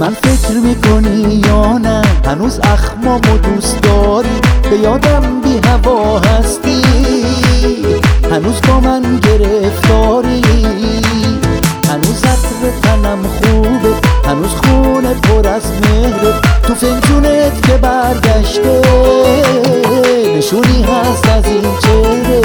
من فکر میکنی یا نه؟ هنوز اخمامو دوست داری؟ به یادم بی هوا هستی؟ هنوز با من گرفتاری؟ هنوز عطر تنم خوبه؟ هنوز خونه پر از مهره؟ تو فنجونت که برگشته نشونی هست از این چهره؟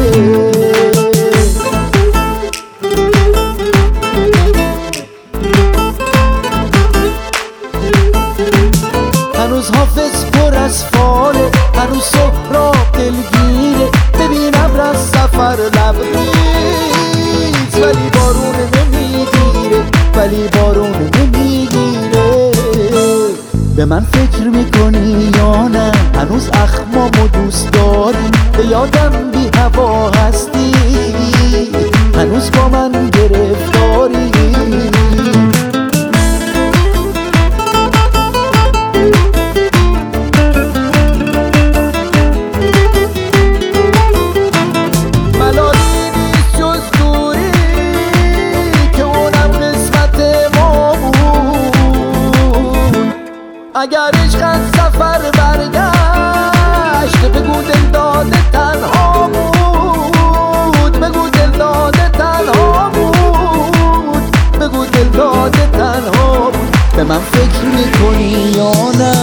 هنوز حافظ پر از فاله، هنوز سهراب دلگیره. ببین ابر از سفر لبریز، ولی بارون نمیگیره، ولی بارون نمیگیره. به من فکر میکنی یا نه؟ هنوز اخمامو دوست داری؟ به یادم بی هوا هستی؟ هنوز با من گرفتاری؟ اگر عشق از سفر برگشت، بگو دل داده تنها بود، بگو دل داده تنها بود، بگو دل داده تنها بود. به من فکر میکنی یا نه؟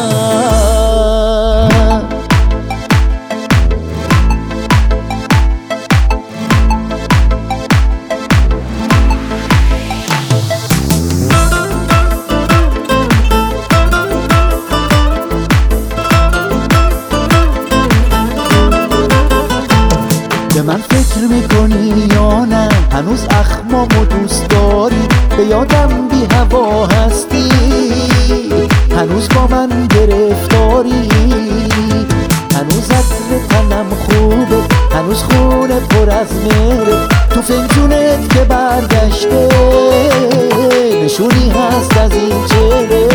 به من فکر میکنی یا نه؟ هنوز اخمامو دوست داری؟ به یادم بی هوا هستی؟ هنوز با من گرفتاری؟ هنوز عطر تنم خوبه؟ هنوز خونه پر از مهره؟ تو فنجونت که برگشته نشونی هست از این چهره؟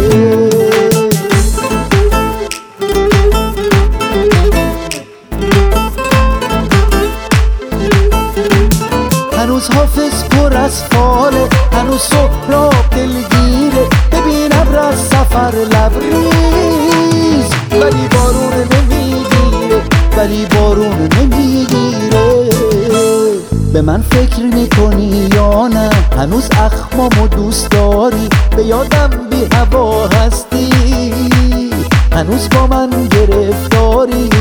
هنوز حافظ پر از فاله، هنوز سهراب دلگیره. ببین ابر از سفر لبریز، ولی بارون نمیگیره، ولی بارون نمیگیره. به من فکر میکنی یا نه؟ هنوز اخمامو دوست داری؟ به یادم بی هوا هستی؟ هنوز با من گرفتاری؟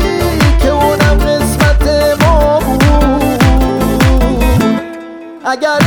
اگر